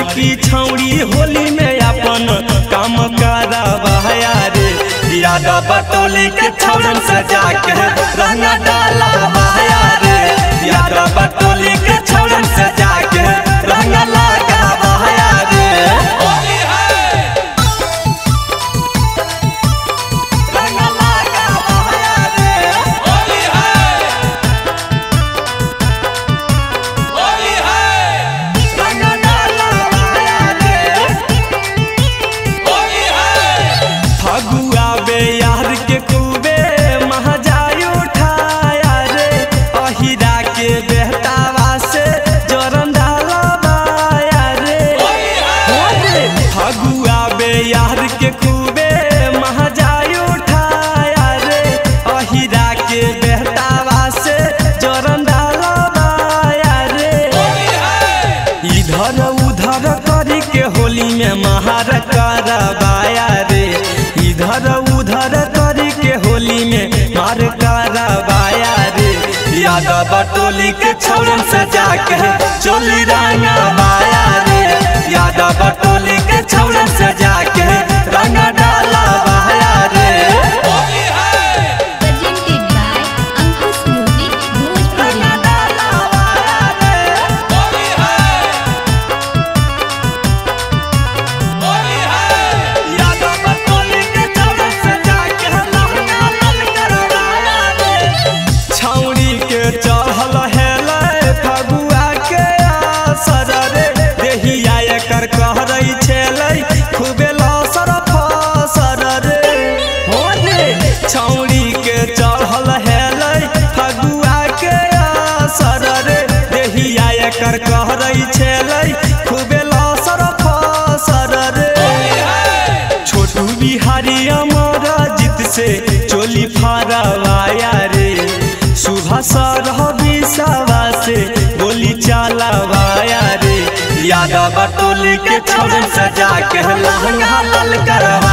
की छौड़ी होली में अपन काम करावाया रे। यादव बटोली के छौड़न सजा के रंग डाला वाया रे। यादव बटोली के छौड़न सजा के रंग लगा वाया रे। यार के खूबे महाजाय उठाया रे। अहिरा के बेहतावा से जोरन डालवाया रे। इधर उधर करी के होली में महार करवाया रे। इधर उधर करी के होली में मार करवाया रे। यादव बटोली के छौड़न सजा के चोली रंगवाया रे। यादव बटोली के छौड़न सजा के रंग डाला वाया रे। छौड़ी के चढ़ल हेलै फगुआ के असर रे। देहिया एकर कहरै छेलै खूबे लसर फसर रे। हो रे छौड़ी के चढ़ल हेलै फगुआ के असर रे। देहिया एकर कहरै छेलै खूबे लसर फसर रे। छोटू बिहारी अमर जीत से चोली फरवाया रे। सुबह सरहबी सवा से गोली चलावाया रे। यादव बटोली के छौड़न सजा के लहंगा लाल करवा